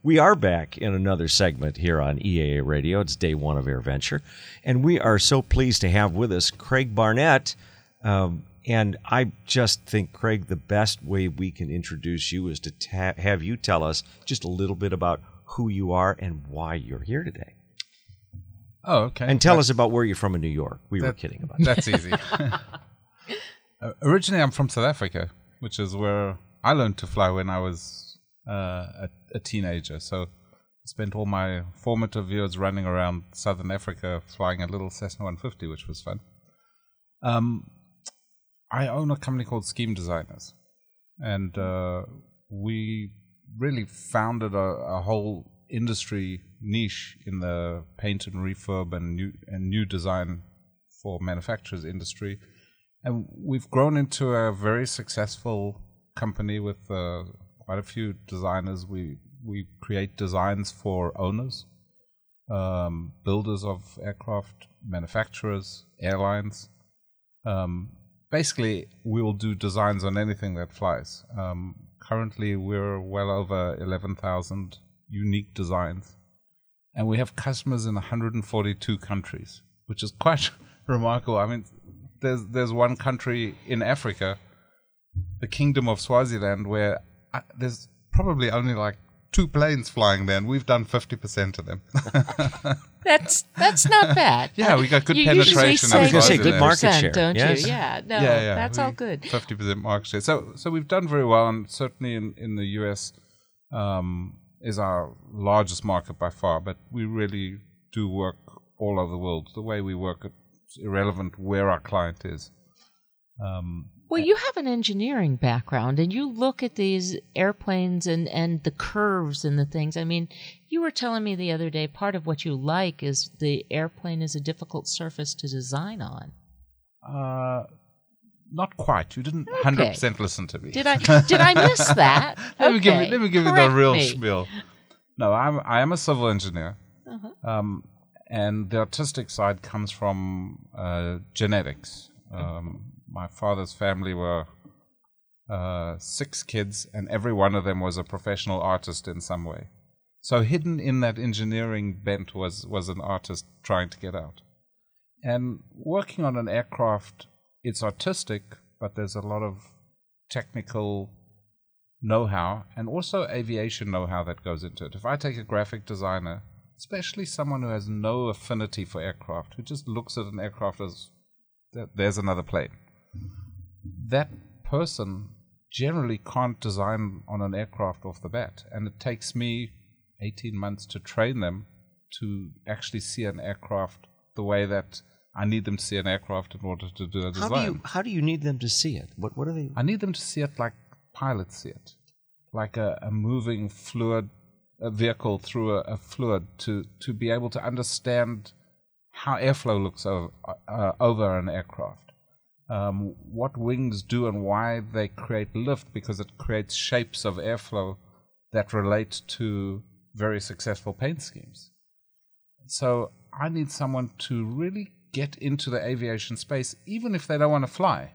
We are back in another segment here on EAA Radio. It's day one of AirVenture, and we are so pleased to have with us Craig Barnett. And I just think, Craig, the best way we can introduce you is to have you tell us just a little bit about who you are and why you're here today. Oh, okay. And tell us about where you're from in New York. We were kidding about that. That's easy. Originally, I'm from South Africa, which is where I learned to fly when I was a teenager. So I spent all my formative years running around Southern Africa flying a little Cessna 150, which was fun. I own a company called Scheme Designers, and we really founded a whole industry niche in the paint and refurb and new design for manufacturers industry. And we've grown into a very successful company with quite a few designers. We create designs for owners, builders of aircraft, manufacturers, airlines. Basically, we'll do designs on anything that flies. Currently, we're well over 11,000 unique designs, and we have customers in 142 countries, which is quite remarkable. I mean, there's one country in Africa, the Kingdom of Swaziland, where there's probably only like 2 planes flying there, and we've done 50% of them. That's not bad. Yeah, we got good you penetration. I going was to say good market share, don't yes. you? Yeah, no, Yeah, that's all good. 50% market share. So we've done very well, and certainly in the US is our largest market by far. But we really do work all over the world. The way we work, it's irrelevant where our client is. Well, you have an engineering background, and you look at these airplanes and the curves and the things. I mean, you were telling me the other day part of what you like is the airplane is a difficult surface to design on. Not quite. You didn't 100% listen to me. Did I miss that? Let me give you the real me. spiel. No, I am a civil engineer, and the artistic side comes from genetics. My father's family were 6 kids, and every one of them was a professional artist in some way. So hidden in that engineering bent was an artist trying to get out. And working on an aircraft, it's artistic, but there's a lot of technical know-how and also aviation know-how that goes into it. If I take a graphic designer, especially someone who has no affinity for aircraft, who just looks at an aircraft as there's another plane, that person generally can't design on an aircraft off the bat. And it takes me 18 months to train them to actually see an aircraft the way that I need them to see an aircraft in order to do a design. How do you need them to see it? What are they? I need them to see it like pilots see it, like a moving fluid, a vehicle through a fluid, to be able to understand how airflow looks over an aircraft, what wings do and why they create lift, because it creates shapes of airflow that relate to very successful paint schemes. So I need someone to really get into the aviation space, even if they don't want to fly,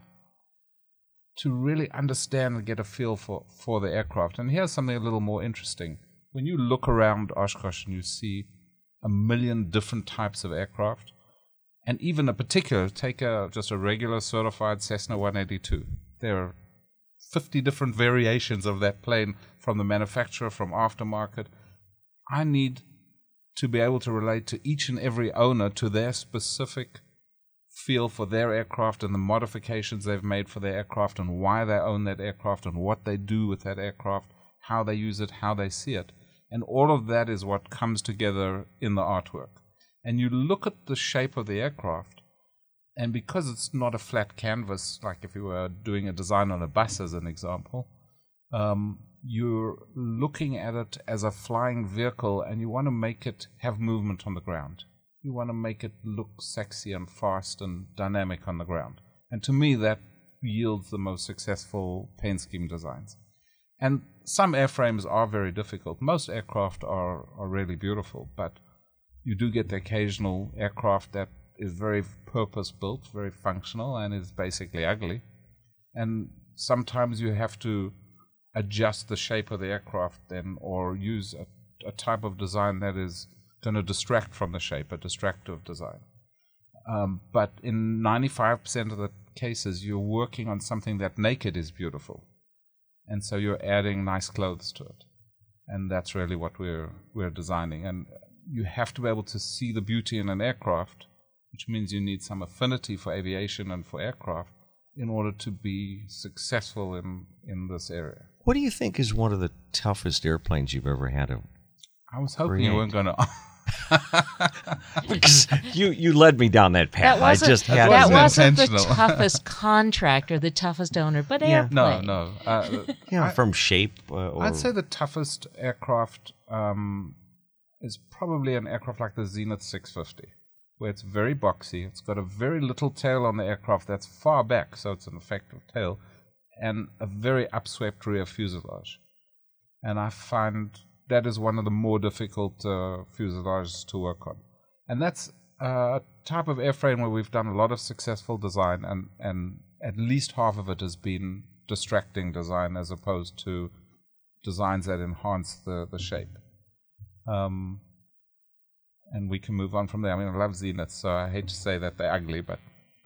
to really understand and get a feel for the aircraft. And here's something a little more interesting. When you look around Oshkosh and you see 1 million different types of aircraft, and even take just a regular certified Cessna 182. There are 50 different variations of that plane from the manufacturer, from aftermarket. I need to be able to relate to each and every owner to their specific feel for their aircraft and the modifications they've made for their aircraft and why they own that aircraft and what they do with that aircraft, how they use it, how they see it. And all of that is what comes together in the artwork. And you look at the shape of the aircraft, and because it's not a flat canvas, like if you were doing a design on a bus as an example, you're looking at it as a flying vehicle, and you want to make it have movement on the ground. You want to make it look sexy and fast and dynamic on the ground. And to me, that yields the most successful paint scheme designs. And some airframes are very difficult. Most aircraft are really beautiful, but you do get the occasional aircraft that is very purpose-built, very functional, and is basically ugly. And sometimes you have to adjust the shape of the aircraft then, or use a type of design that is going to distract from the shape, a distractive design. But in 95% of the cases, you're working on something that naked is beautiful. And so you're adding nice clothes to it. And that's really what we're designing. And you have to be able to see the beauty in an aircraft, which means you need some affinity for aviation and for aircraft in order to be successful in this area. What do you think is one of the toughest airplanes you've ever had to I was hoping you weren't going to... Because you led me down that path. That wasn't the toughest contract or the toughest owner, but airplane. No. From shape. I'd say the toughest aircraft is probably an aircraft like the Zenith 650, where it's very boxy. It's got a very little tail on the aircraft that's far back, so it's an effective tail, and a very upswept rear fuselage. And I find that is one of the more difficult fuselages to work on. And that's a type of airframe where we've done a lot of successful design, and at least half of it has been distracting design as opposed to designs that enhance the shape. And we can move on from there. I mean, I love Zenith, so I hate to say that they're ugly, but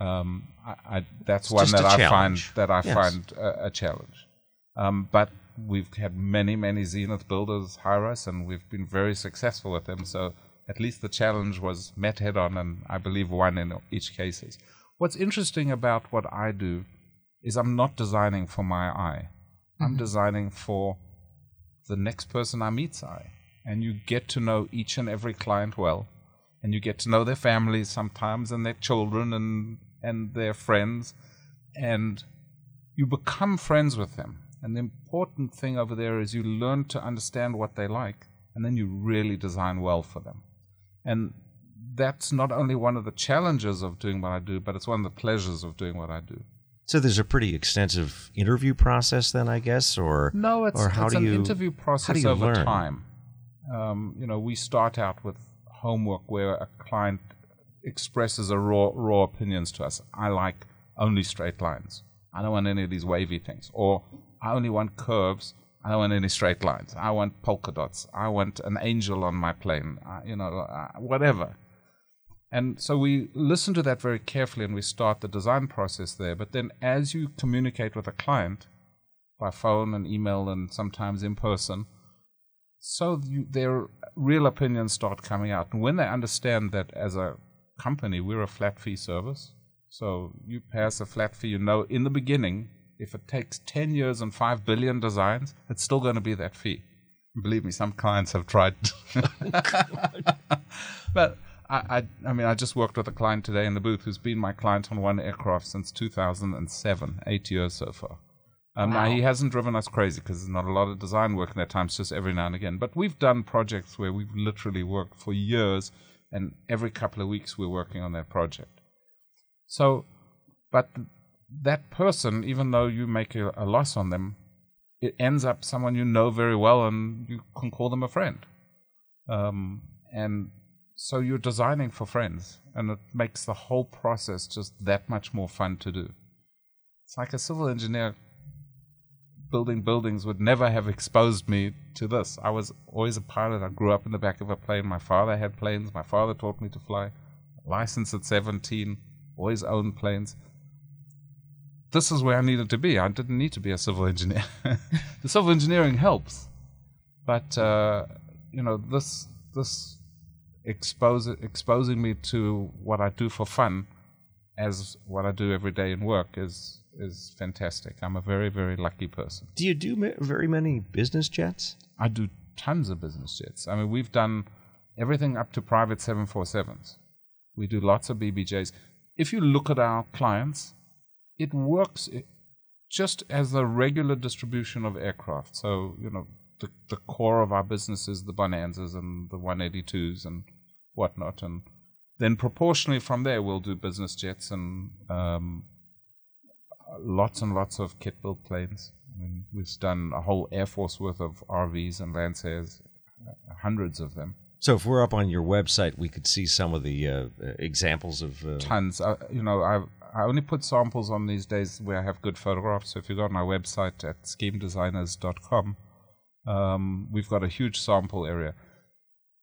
that's one that I find a challenge. But we've had many Zenith builders hire us, and we've been very successful with them. So at least the challenge was met head on, and I believe won in each cases. What's interesting about what I do is I'm not designing for my eye. I'm designing for the next person I meet's eye. And you get to know each and every client well, and you get to know their families sometimes, and their children and their friends, and you become friends with them. And the important thing over there is you learn to understand what they like, and then you really design well for them. And that's not only one of the challenges of doing what I do, but it's one of the pleasures of doing what I do. So there's a pretty extensive interview process then, I guess? No, it's an interview process over learn? time. We start out with homework where a client expresses a raw opinions to us. I like only straight lines. I don't want any of these wavy things. Or I only want curves. I don't want any straight lines. I want polka dots. I want an angel on my plane. Whatever. And so we listen to that very carefully, and we start the design process there. But then as you communicate with a client by phone and email and sometimes in person, their real opinions start coming out. And when they understand that as a company, we're a flat fee service, so you pay us a flat fee, in the beginning, if it takes 10 years and 5 billion designs, it's still going to be that fee. Believe me, some clients have tried. But I just worked with a client today in the booth who's been my client on one aircraft since 2007, 8 years so far. Now, he hasn't driven us crazy because there's not a lot of design work in that time, it's just every now and again. But we've done projects where we've literally worked for years, and every couple of weeks we're working on that project. So, but that person, even though you make a loss on them, it ends up someone you know very well, and you can call them a friend. And so you're designing for friends, and it makes the whole process just that much more fun to do. It's like a civil engineer building buildings would never have exposed me to this. I was always a pilot. I grew up in the back of a plane. My father had planes. My father taught me to fly. Licensed at 17. Always owned planes. This is where I needed to be. I didn't need to be a civil engineer. The civil engineering helps, but this exposing me to what I do for fun, as what I do every day in work, is fantastic. I'm a very, very lucky person. Do you do very many business jets? I do tons of business jets. I mean, we've done everything up to private 747s. We do lots of BBJs. If you look at our clients, it works just as a regular distribution of aircraft. So, the core of our business is the Bonanzas and the 182s and whatnot. And then proportionally from there, we'll do business jets and lots and lots of kit-built planes. I mean, we've done a whole Air Force worth of RVs and Lancers, hundreds of them. So if we're up on your website, we could see some of the examples of... Tons. I only put samples on these days where I have good photographs. So if you go on our website at schemedesigners.com, we've got a huge sample area.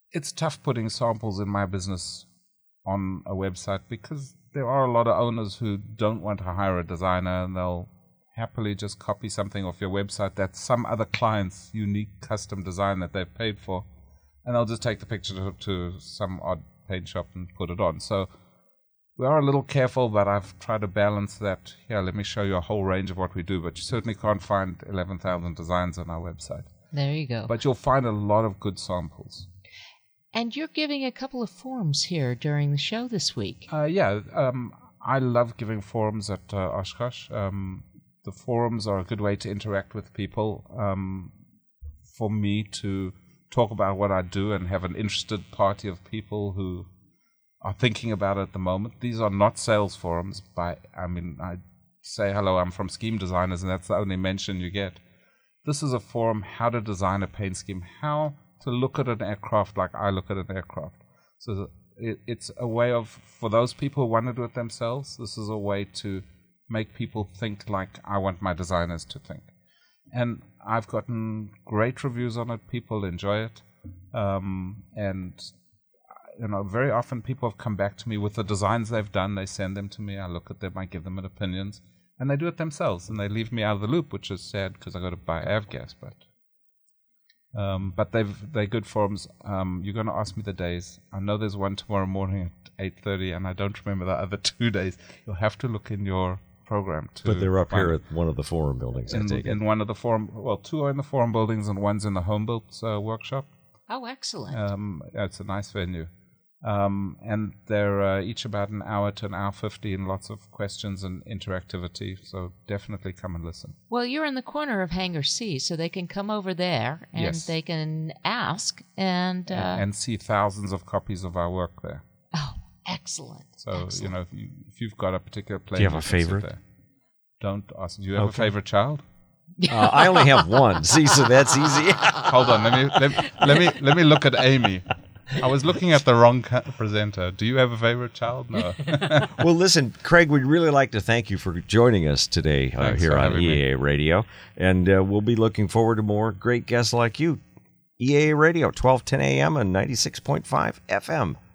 it's tough putting samples in my business on a website because there are a lot of owners who don't want to hire a designer, and they'll happily just copy something off your website that's some other client's unique custom design that they've paid for, and they'll just take the picture to some odd paint shop and put it on. So we are a little careful, but I've tried to balance that. Here, let me show you a whole range of what we do, but you certainly can't find 11,000 designs on our website. There you go. But you'll find a lot of good samples. And you're giving a couple of forums here during the show this week. I love giving forums at Oshkosh. The forums are a good way to interact with people, for me to talk about what I do and have an interested party of people who are thinking about it at the moment. These are not sales forums. I say, hello, I'm from Scheme Designers, and that's the only mention you get. This is a forum, how to design a paint scheme, how to look at an aircraft like I look at an aircraft. So it's a way of, for those people who want to do it themselves, this is a way to make people think like I want my designers to think. And I've gotten great reviews on it. People enjoy it. And very often people have come back to me with the designs they've done. They send them to me. I look at them. I give them opinions. And they do it themselves. And they leave me out of the loop, which is sad because I got to buy avgas. But they're good forums. You're going to ask me the days. I know there's one tomorrow morning at 8:30, and I don't remember the other 2 days. You'll have to look in your program. But they're up here at one of the forum buildings, I take it. In one of the forum, well, 2 are in the forum buildings, and one's in the Home Built workshop. Oh, excellent. It's a nice venue. And they're each about an hour to an hour 15, lots of questions and interactivity, so definitely come and listen. Well, you're in the corner of Hangar C, so they can come over there and they can ask and see thousands of copies of our work there. Oh, excellent. So, excellent. if you've got a particular plane, do you have a favorite? Don't ask. Do you have a favorite child? I only have one. See, so that's easy. Hold on, let me look at Amy. I was looking at the wrong presenter. Do you have a favorite child? No. Well, listen, Craig, we'd really like to thank you for joining us today here on EAA Radio. And we'll be looking forward to more great guests like you. EAA Radio, 1210 a.m. and 96.5 FM.